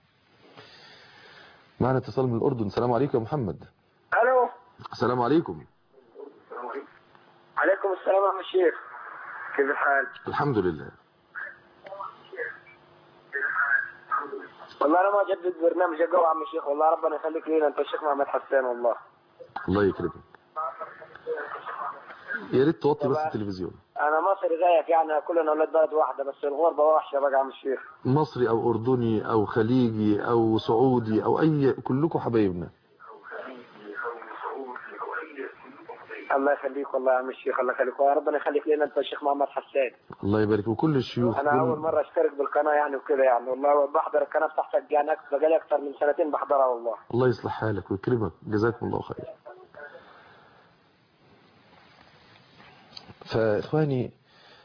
معنا اتصال من الأردن. السلام عليكم يا محمد. الو. السلام عليكم. عليكم السلام يا الشيخ، كيف الحال؟ الحمد لله. والله انا ما جدد برنامج الجو عم الشيخ، والله ربنا يخليك لينا انت الشيخ محمد حسين. والله الله يكرمك. يا ريت توطي بس التلفزيون. انا مصري زيك يعني، كلنا اولاد بلد واحده، بس الغربه وحشه بقى عم الشيخ. مصري او اردني او خليجي او سعودي او اي، كلكم حبايبنا. الله يخليك والله يا عم الشيخ، الله يخليك وربنا يخليك لنا انت الشيخ محمد حسين. الله يبارك. وكل الشيوخ. انا اول مره اشترك بالقناه يعني وكده يعني، والله بحضر القناه بتاعتك يعني بقالي اكثر من سنتين بحضرها والله. الله يصلح حالك ويكرمك، جزاكم الله خير. فاخواني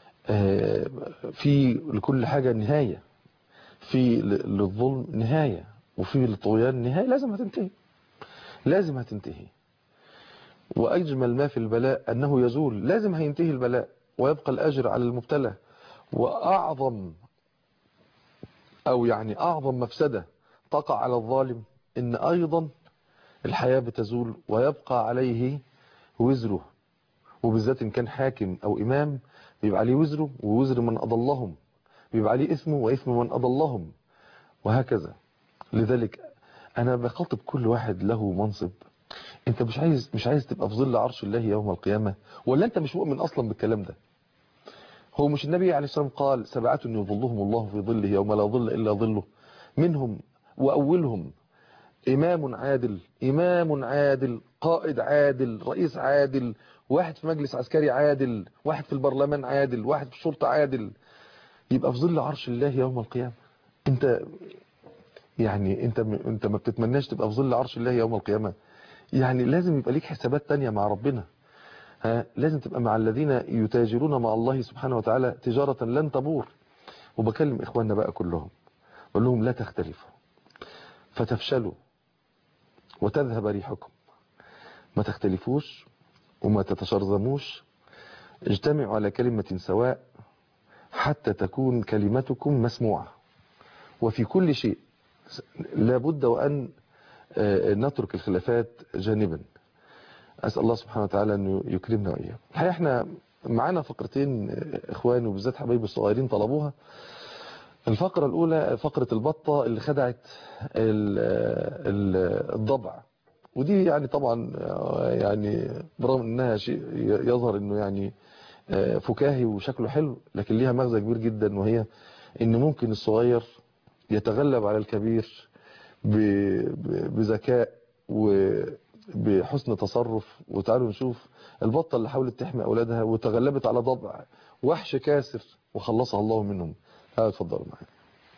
في لكل حاجه نهايه، في للظلم نهايه وفي للطغيان نهايه، لازم هتنتهي، لازم هتنتهي. وأجمل ما في البلاء أنه يزول، لازم هينتهي البلاء ويبقى الأجر على المبتلى. وأعظم أو يعني أعظم مفسدة تقع على الظالم إن أيضا الحياة بتزول ويبقى عليه وزره، وبالذات إن كان حاكم أو إمام بيبقى عليه وزره ووزر من أضلهم، بيبقى عليه اسمه واسم من أضلهم، وهكذا. لذلك أنا بخاطب كل واحد له منصب. انت مش عايز تبقى في ظل عرش الله يوم القيامة؟ ولا انت مش مؤمن اصلا بالكلام ده؟ هو مش النبي عليه الصلاة والسلام قال 7 يظلهم الله في ظله يوم لا ظل الا ظله؟ منهم واولهم امام عادل، امام عادل، قائد عادل، رئيس عادل، واحد في مجلس عسكري عادل، واحد في البرلمان عادل، واحد في الشرطة عادل، يبقى في ظل عرش الله يوم القيامة. انت يعني انت ما بتتمناش تبقى في ظل عرش الله يوم القيامة؟ يعني لازم يبقى ليك حسابات تانية مع ربنا. لازم تبقى مع الذين يتاجرون مع الله سبحانه وتعالى تجارة لن تبور. وبكلم إخواننا بقى كلهم بقول لهم لا تختلفوا فتفشلوا وتذهب ريحكم. ما تختلفوش وما تتشرذموش، اجتمعوا على كلمة سواء حتى تكون كلمتكم مسموعة. وفي كل شيء لابد وأن نترك الخلافات جانبا. أسأل الله سبحانه وتعالى أن يكرمنا وإياه. الحقيقة احنا معانا فقرتين إخواني وبالذات حبايبي الصغيرين طلبوها. الفقرة الأولى فقرة البطة اللي خدعت الضبع، ودي يعني طبعا يعني برغم أنها شيء يظهر أنه يعني فكاهي وشكله حلو، لكن ليها مغزى كبير جدا، وهي أن ممكن الصغير يتغلب على الكبير بذكاء وبحسن تصرف. وتعالوا نشوف البطة اللي حاولت تحمي أولادها وتغلبت على ضبع وحش كاسر وخلصها الله منهم. اتفضلوا معايا.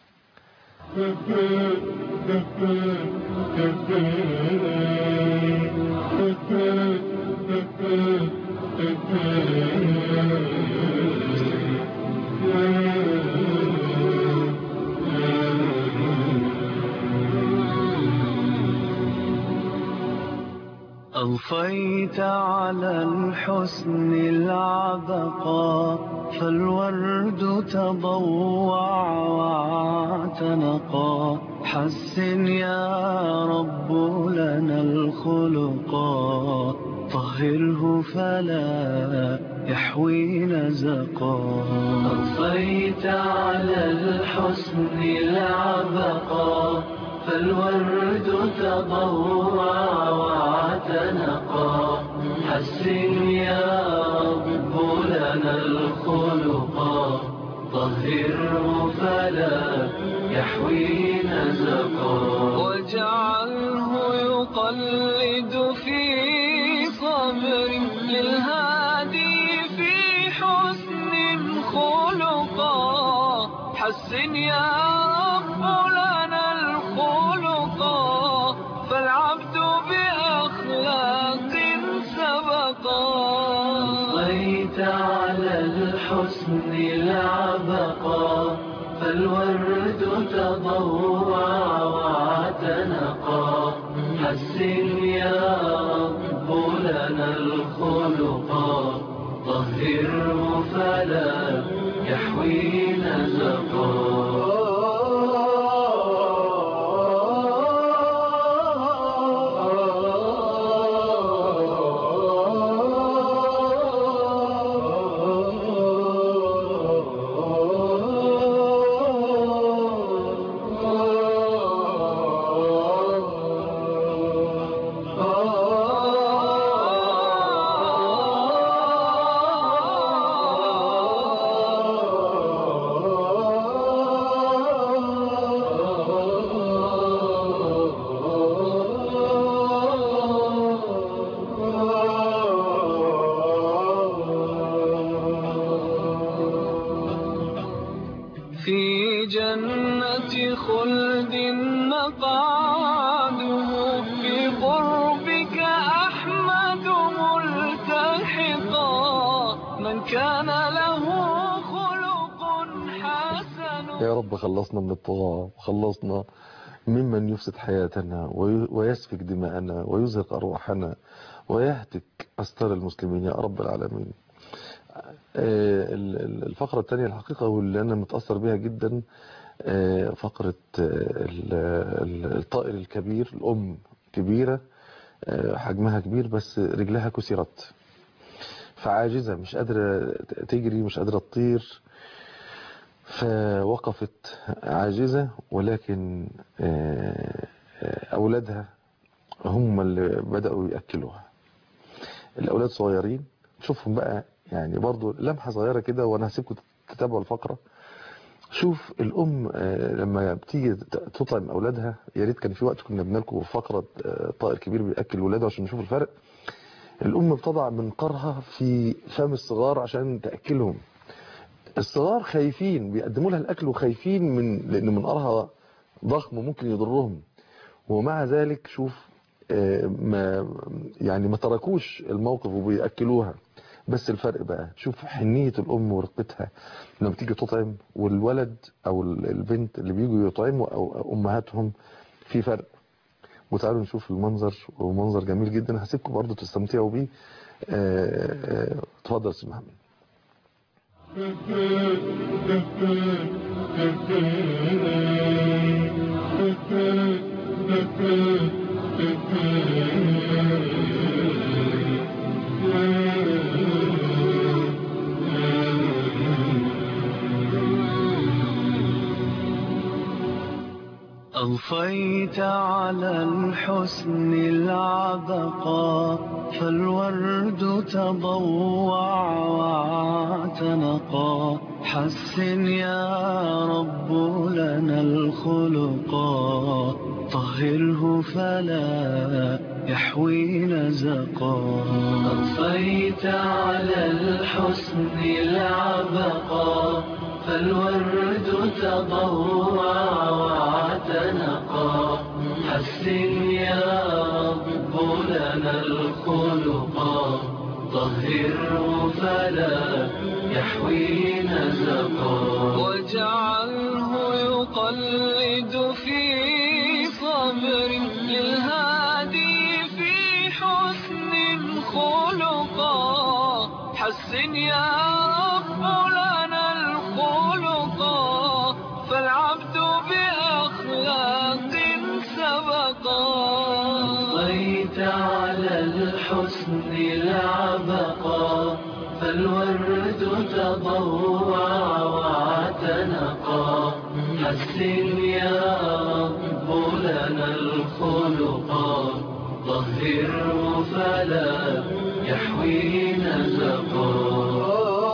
أضفيت على الحسن العبقى فالورد تضوع واعتنقا حسن يا رب لنا الخلقا طهره فلا يحوي نزقا أضفيت على الحسن العبقى فالورد تضوع واعتنقا حسن يا رب لنا الخلقا طهره فلا يحوي نزقا واجعله يقلد في صبر للهادي في حسن خلقا حسن يا رب لنا الخلقا فالعبد بأخلاق سبقا أضفيت على الحسن العبقا فالورد تضوع واعتنقا حسن يا رب لنا الخلقا طهره فلا يحوي نزقا في جنة خلد مقعده في قربك أحمد ملتحقا من كان له خلق حسن. يا رب خلصنا من الطغاة وخلصنا ممن يفسد حياتنا ويسفك دماءنا ويزهق أرواحنا ويهتك أستار المسلمين يا رب العالمين. الفقرة الثانية الحقيقة واللي أنا متأثر بها جدا فقرة الطائر الكبير. الأم كبيرة حجمها كبير بس رجلها كسرت فعاجزة مش قادرة تجري مش قادرة تطير فوقفت عاجزة ولكن أولادها هم اللي بدأوا يأكلوها. الأولاد صغيرين نشوفهم بقى يعني برضو لمحة صغيرة كده وانا هسيبكم تتابعوا الفقرة. شوف الام لما بتيجي تطعم اولادها يا ريت كان في وقت كنا بنلكم فقرة طائر كبير بيأكل ولاده عشان نشوف الفرق. الام بتضع منقارها في فم الصغار عشان تأكلهم. الصغار خايفين بيقدموا لها الاكل وخايفين لان منقارها ضخم وممكن يضرهم ومع ذلك شوف ما تركوش الموقف وبيأكلوها. بس الفرق بقى شوف حنية الأم ورقتها لما تيجي تطعم والولد أو البنت اللي بيجوا يطعموا أو أمهاتهم في فرق. وتعالوا نشوف المنظر ومنظر جميل جدا هسيبكم برضو تستمتعوا بيه. تفضل سيد محمد. أضفيت على الحسن العبقى فالورد تضوع واعتنقا حسن يا رب لنا الخلقا طهره فلا يحوي نزقا أضفيت على الحسن العبقى فالورد تضوع واعتنقا حسن يا رب لنا الخلقا طهره فلا يحوي نزقا واجعله يقلد في صبر للهادي في حسن خلقا حسن يا رب لنا الخلقا فالعبد بأخلاق سبقا أضيت على الحسن العبقا فالورد تضوع واعتنقا حسن يا رب لنا الخلقا طهره فلا يحوي نزقا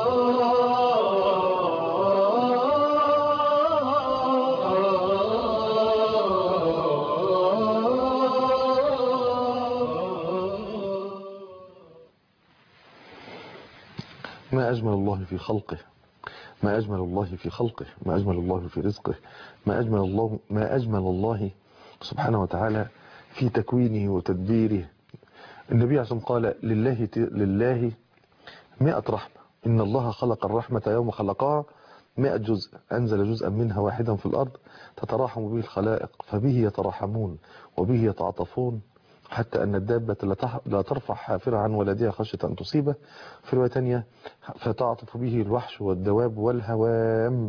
ما أجمل الله في خلقه، ما أجمل الله في خلقه، ما أجمل الله في رزقه، ما أجمل الله سبحانه وتعالى في تكوينه وتدبيره. النبي عشان قال لله 100 رحمة، إن الله خلق الرحمة يوم خلقها 100 جزء، أنزل جزءا منها واحدا في الأرض تتراحم به الخلائق، فبه يتراحمون وبه يتعاطفون، حتى أن الدابة لا ترفع حافرها عن ولدها خشية أن تصيبه. في رواية تانية فتعطف به الوحش والدواب والهوام.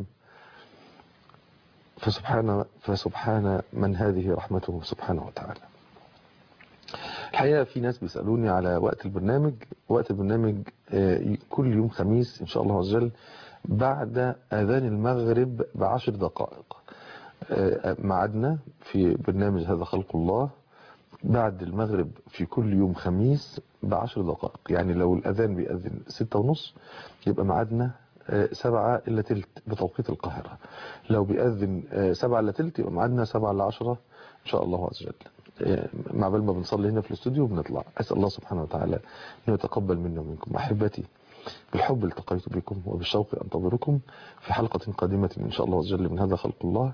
فسبحان من هذه رحمته سبحانه وتعالى. الحقيقة في ناس بيسألوني على وقت البرنامج. وقت البرنامج كل يوم خميس إن شاء الله عز وجل بعد أذان المغرب ب10 دقائق. معدنا في برنامج هذا خلق الله بعد المغرب في كل يوم خميس ب10 دقائق. يعني لو الأذان بيأذن 6:30 يبقى معدنا 7:15 بتوقيت القاهرة. لو بيأذن 7:15 يبقى معدنا 7:10 إن شاء الله عز وجل. مع بال ما بنصلي هنا في الاستوديو وبنطلع. أسأل الله سبحانه وتعالى أنه يتقبل منا ومنكم. أحبتي بالحب التقيت بكم وبالشوق أنتظركم في حلقة قادمة إن شاء الله عز وجل من هذا خلق الله.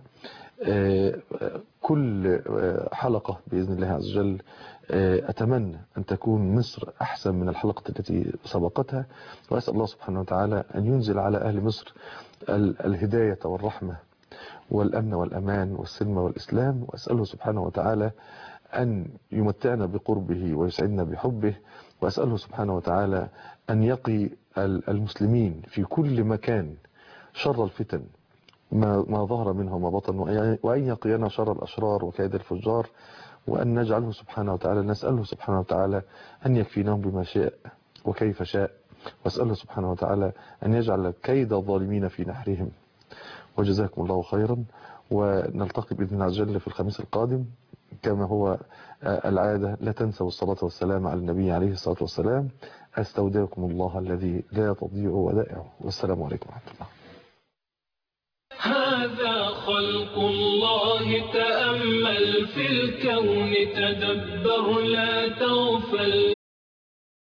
كل حلقة بإذن الله عز وجل أتمنى أن تكون مصر أحسن من الحلقة التي سبقتها، وأسأل الله سبحانه وتعالى أن ينزل على أهل مصر الهداية والرحمة والأمن والأمان والسلم والإسلام، وأسأله سبحانه وتعالى أن يمتعنا بقربه ويسعدنا بحبه، وأسأله سبحانه وتعالى أن يقي المسلمين في كل مكان شر الفتن ما ظهر منها وما بطن، وأن يقينا شر الأشرار وكيد الفجار، وأن نجعله سبحانه وتعالى نسأله سبحانه وتعالى أن يكفيناهم بما شاء وكيف شاء، وأسأله سبحانه وتعالى أن يجعل كيد الظالمين في نحرهم. وجزاكم الله خيرا، ونلتقي بإذن الله عز وجل في الخميس القادم كما هو العادة. لا تنسوا الصلاة والسلام على النبي عليه الصلاة والسلام. أستودعكم الله الذي لا تضيع ودائعه، والسلام عليكم ورحمة الله. هذا خلق الله، تأمل في الكون، تدبر لا تغفل.